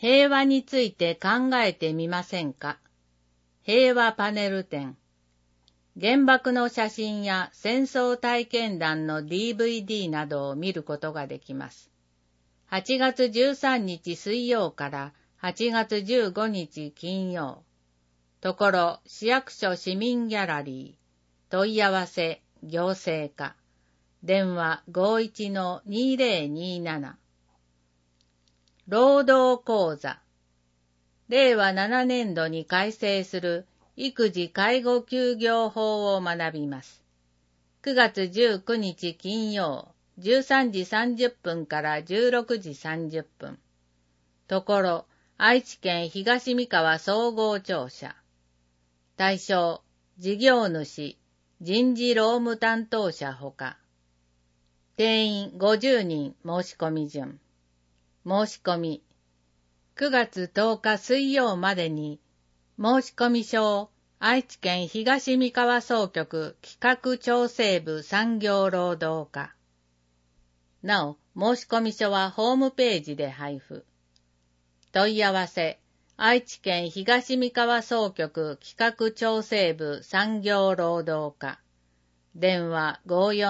平和について考えてみませんか？平和パネル展。原爆の写真や戦争体験談の DVD などを見ることができます。8月13日水曜から8月15日金曜。ところ市役所市民ギャラリー。問い合わせ行政課。電話 51-2027。労働講座。令和7年度に改正する育児介護休業法を学びます。9月19日金曜、13時30分から16時30分。ところ、愛知県東三河総合庁舎。対象、事業主、人事労務担当者ほか。定員50人申し込み順。申し込み。9月10日水曜までに、申し込み書を愛知県東三河総局企画調整部産業労働課。なお、申し込み書はホームページで配布。問い合わせ、愛知県東三河総局企画調整部産業労働課。電話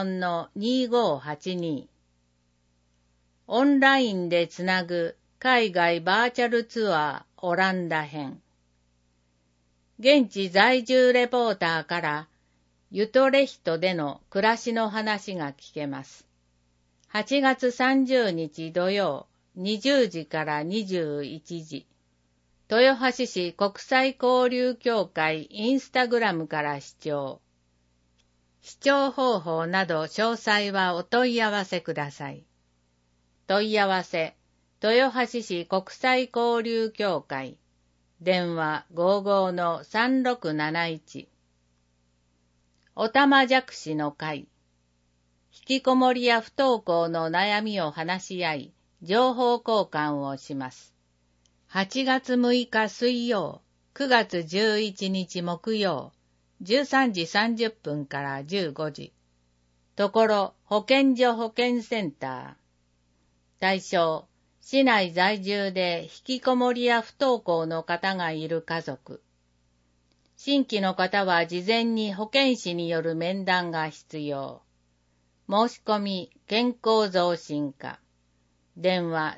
54-2582。オンラインでつなぐ海外バーチャルツアーオランダ編。現地在住レポーターからユトレヒトでの暮らしの話が聞けます。8月30日土曜20時から21時。豊橋市国際交流協会インスタグラムから視聴。視聴方法など詳細はお問い合わせください。問い合わせ、豊橋市国際交流協会。電話 55-3671。おたまじゃくしの会。引きこもりや不登校の悩みを話し合い、情報交換をします。8月6日水曜、9月11日木曜、13時30分から15時。ところ、保健所保健センター。対象、市内在住で引きこもりや不登校の方がいる家族。新規の方は事前に保健師による面談が必要。申し込み、健康増進課。電話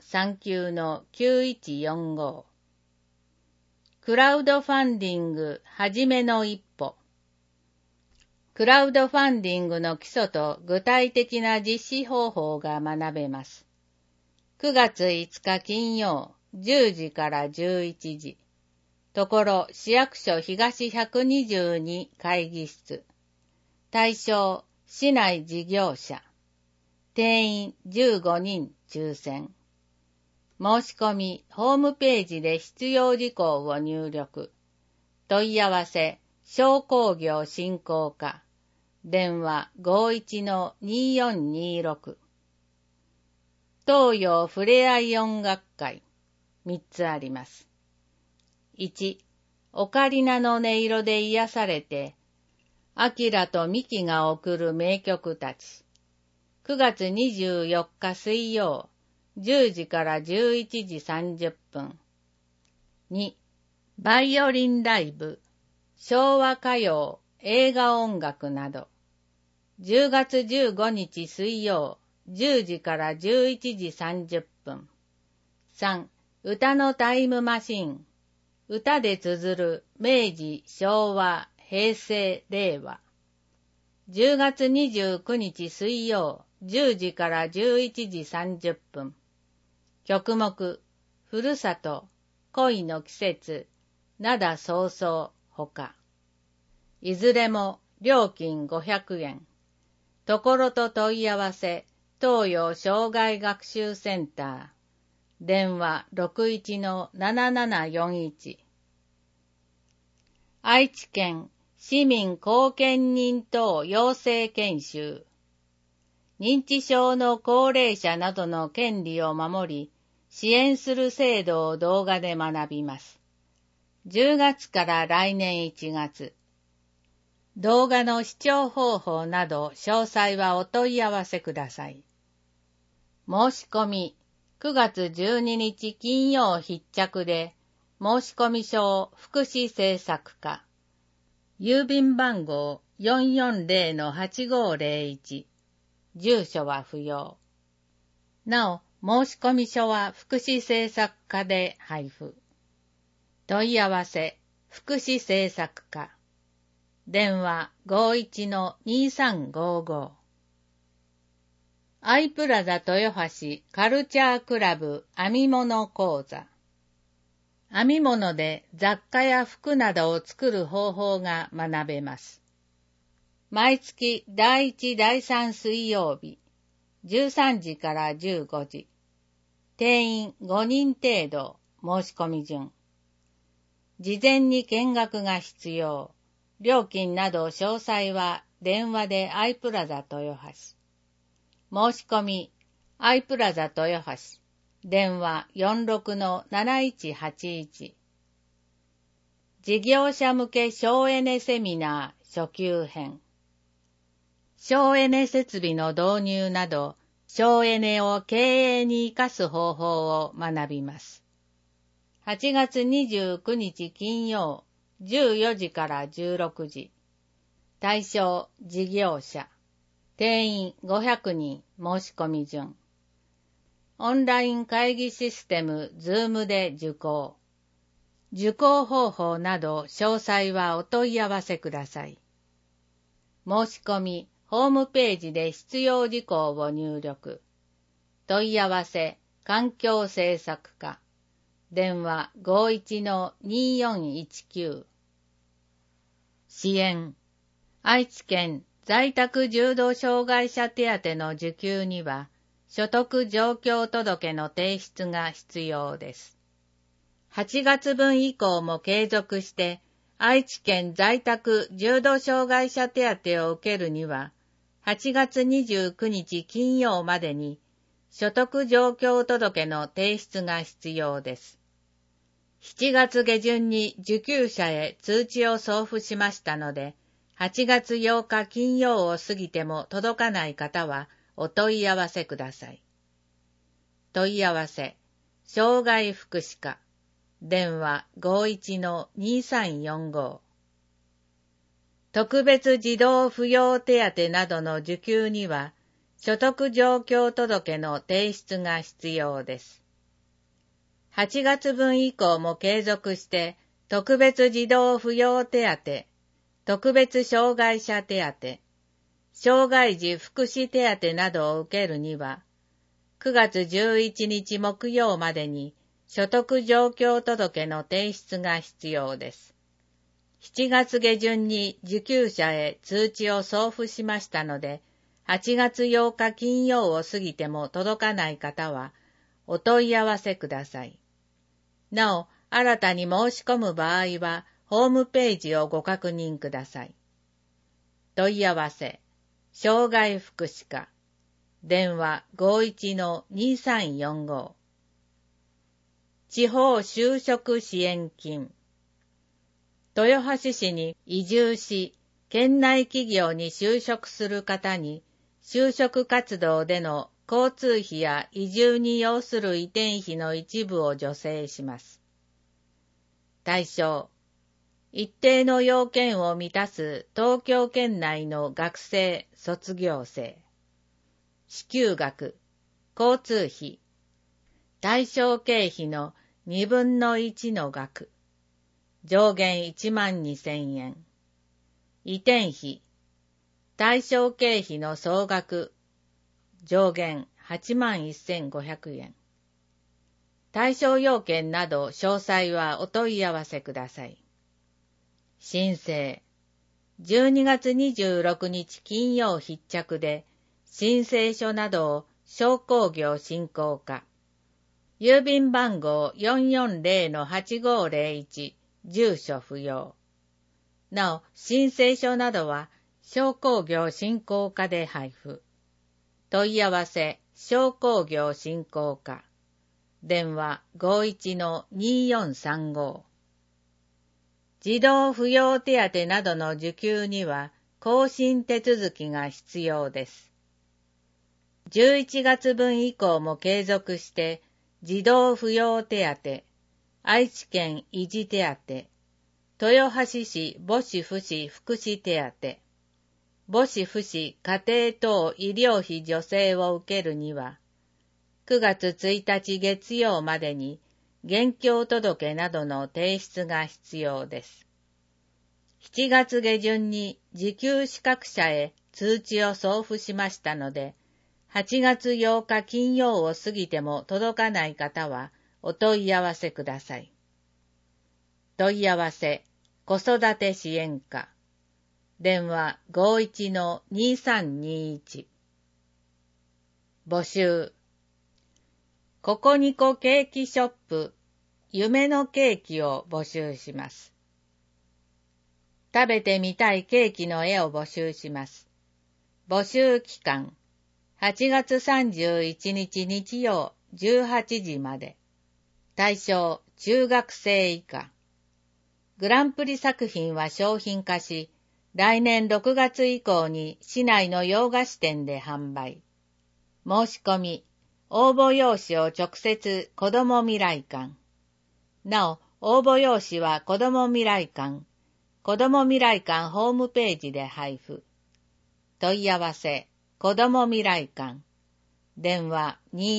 39-9145。クラウドファンディングはじめの一歩。クラウドファンディングの基礎と具体的な実施方法が学べます。9月5日金曜10時から11時。ところ市役所東122会議室。対象市内事業者。定員15人抽選。申し込みホームページで必要事項を入力。問い合わせ商工業振興課。電話 51-2426。東洋ふれあい音楽会。3つあります。1、オカリナの音色で癒されて、アキラとミキが送る名曲たち。9月24日水曜、10時から11時30分。2、バイオリンライブ、昭和歌謡、映画音楽など。10月15日水曜、10時から11時30分。3、歌のタイムマシン。歌で綴る明治、昭和、平成、令和。10月29日水曜、10時から11時30分。曲目、ふるさと、恋の季節、灘そうそう、ほか。いずれも料金500円。ところと問い合わせ、東洋障害学習センター。電話 61-7741。愛知県市民後見人等養成研修。認知症の高齢者などの権利を守り、支援する制度を動画で学びます。10月から来年1月。動画の視聴方法など詳細はお問い合わせください。申し込み、 9月12日金曜必着で、申込書福祉政策課、郵便番号 440-8501、住所は不要。なお、申込書は福祉政策課で配布。問い合わせ、福祉政策課。電話 51-2355。アイプラザ豊橋カルチャークラブ編み物講座。編み物で雑貨や服などを作る方法が学べます。毎月第1第3水曜日、13時から15時。定員5人程度、申し込み順。事前に見学が必要。料金など詳細は電話でアイプラザ豊橋。申し込み、アイプラザ豊橋。電話 46-7181。事業者向け省エネセミナー初級編。省エネ設備の導入など、省エネを経営に生かす方法を学びます。8月29日金曜、14時から16時。対象、事業者。定員500人、申し込み順。オンライン会議システム Zoom で受講。受講方法など詳細はお問い合わせください。申し込み、ホームページで必要事項を入力。問い合わせ、環境政策課。電話 51-2419。支援。愛知県在宅重度障害者手当の受給には、所得状況届の提出が必要です。8月分以降も継続して、愛知県在宅重度障害者手当を受けるには、8月29日金曜までに、所得状況届の提出が必要です。7月下旬に受給者へ通知を送付しましたので、8月8日金曜を過ぎても届かない方はお問い合わせください。問い合わせ、障害福祉課、電話 51-2345。特別児童扶養手当などの受給には、所得状況届の提出が必要です。8月分以降も継続して、特別児童扶養手当、特別障害者手当、障害児福祉手当などを受けるには、9月11日木曜までに所得状況届の提出が必要です。7月下旬に受給者へ通知を送付しましたので、8月8日金曜を過ぎても届かない方は、お問い合わせください。なお、新たに申し込む場合は、ホームページをご確認ください。問い合わせ、障害福祉課、電話 51-2345。地方就職支援金。豊橋市に移住し、県内企業に就職する方に、就職活動での交通費や移住に要する移転費の一部を助成します。対象、一定の要件を満たす東京圏内の学生・卒業生。支給額、交通費、対象経費の2分の1の額。上限12,000円。移転費、対象経費の総額。上限81,500円。対象要件など詳細はお問い合わせください。申請。12月26日金曜必着で、申請書などを商工業振興課。郵便番号 440-8501、住所不要。なお、申請書などは商工業振興課で配布。問い合わせ、商工業振興課。電話 51-2435。児童扶養手当などの受給には更新手続きが必要です。11月分以降も継続して児童扶養手当、愛知県維持手当、豊橋市母子福祉福祉手当、母子福祉家庭等医療費助成を受けるには、9月1日月曜までに現況届などの提出が必要です。7月下旬に受給資格者へ通知を送付しましたので、8月8日金曜を過ぎても届かない方はお問い合わせください。問い合わせ、子育て支援課。電話 51-2321。募集。ココニコケーキショップ、夢のケーキを募集します。食べてみたいケーキの絵を募集します。募集期間、8月31日日曜18時まで。対象、中学生以下。グランプリ作品は商品化し、来年6月以降に市内の洋菓子店で販売。申し込み、応募用紙を直接子ども未来館。なお、応募用紙は子ども未来館、子ども未来館ホームページで配布。問い合わせ、子ども未来館。電話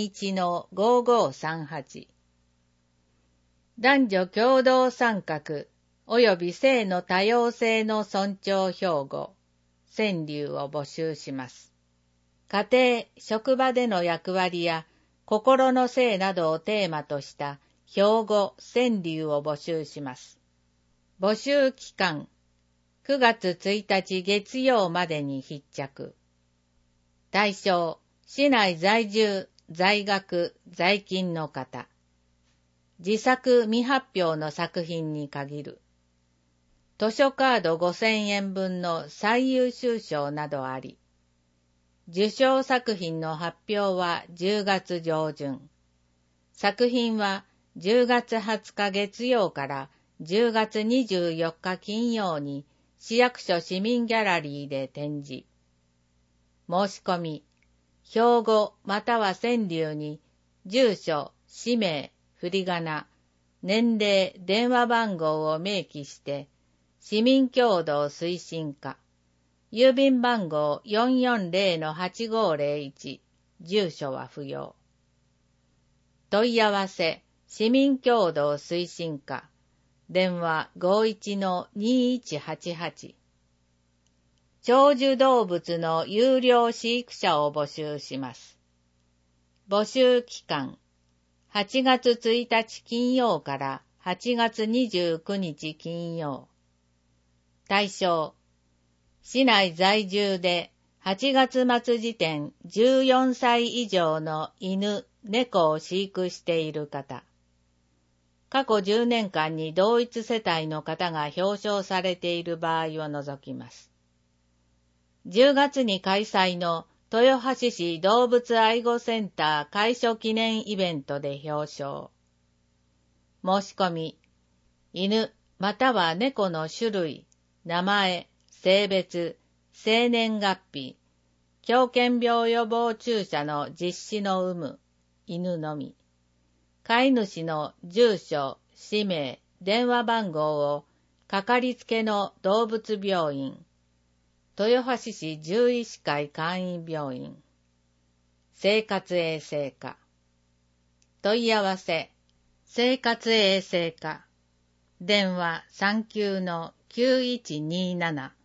21-5538。男女共同参画及び性の多様性の尊重標語、川柳を募集します。家庭、職場での役割や心の性などをテーマとした標語、川柳を募集します。募集期間、9月1日月曜までに必着。対象、市内在住、在学、在勤の方。自作未発表の作品に限る。図書カード5000円分の最優秀賞などあり。受賞作品の発表は10月上旬。作品は10月20日月曜から10月24日金曜に市役所市民ギャラリーで展示。申し込み、標語または川柳に住所、氏名、振り仮名、年齢、電話番号を明記して、市民協同推進課、郵便番号 440-8501、住所は不要。問い合わせ、市民協同推進課、電話 51-2188。長寿動物の有料飼育者を募集します。募集期間、8月1日金曜から8月29日金曜。対象、市内在住で8月末時点14歳以上の犬、猫を飼育している方。過去10年間に同一世帯の方が表彰されている場合を除きます。10月に開催の豊橋市動物愛護センター開所記念イベントで表彰。申し込み、犬または猫の種類、名前、性別、生年月日、狂犬病予防注射の実施の有無、犬のみ。飼い主の住所、氏名、電話番号をかかりつけの動物病院、豊橋市獣医師会簡易病院、生活衛生課。問い合わせ、生活衛生課。電話 39-9127